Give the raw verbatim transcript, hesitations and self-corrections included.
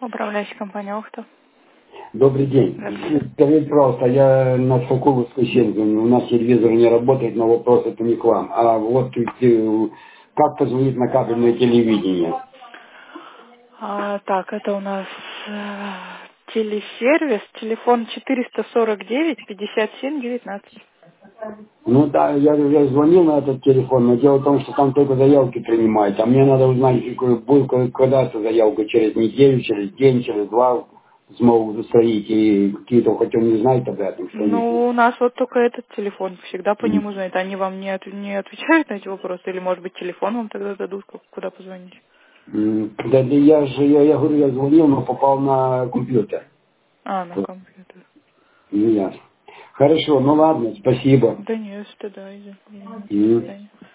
Управляющая компания «Охта». Добрый день. Скажите, пожалуйста, я на Соколовской семь, у нас телевизор не работает, но вопрос это не к вам. А вот э, как позвонить на кабельное телевидение? А, так, это у нас э, телесервис, телефон четыреста сорок девять пятьдесят семь девятнадцать. Ну да, я уже звонил на этот телефон, но дело в том, что там только заявки принимают, а мне надо узнать, какой- будет когда эта заявка, через неделю, через день, через два смогут устроить, и какие-то, хоть он не знает об этом, что-нибудь. Ну, у нас вот только этот телефон, всегда по нему звонят. Они вам не, от- не отвечают на эти вопросы? Или, может быть, телефон вам тогда дадут, ку- куда позвонить? М, Да, да я же, я, я говорю, я звонил, но попал на компьютер. А, на компьютер. Ну, ясно. Хорошо, ну ладно, спасибо. Да нет, что да, извините. До М. свидания.